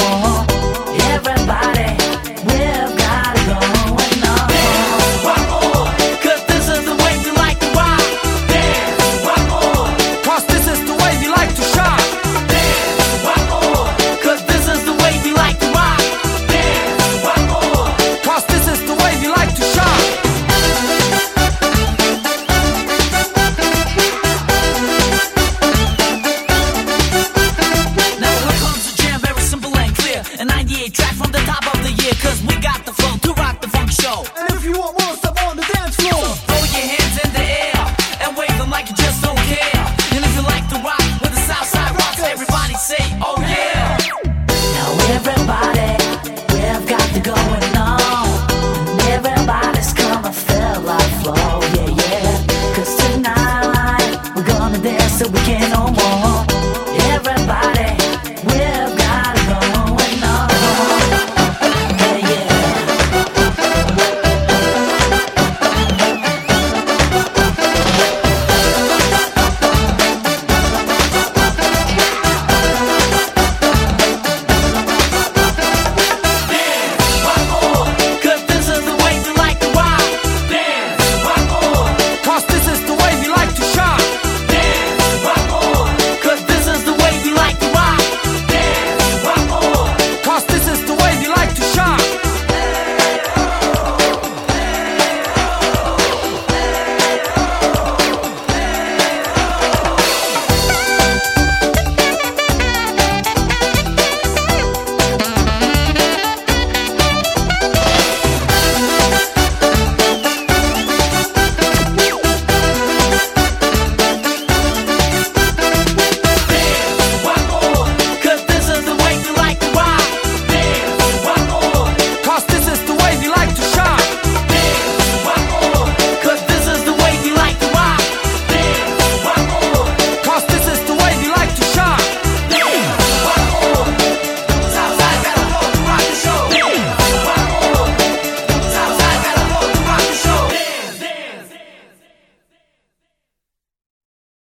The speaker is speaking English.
Everybody, we've got it going on. Dance, rock on, 'cause this is the way we like to rock. Dance, rock on, 'cause this is the way we like to shop. Dance, rock on, 'cause this is the way we like to rock. Dance, rock on, 'cause this is the way we like to shop. Now here comes the jam, very simple and clear. A 98 track from the top of the year, 'cause we got the flow to rock the funk show. And if you want more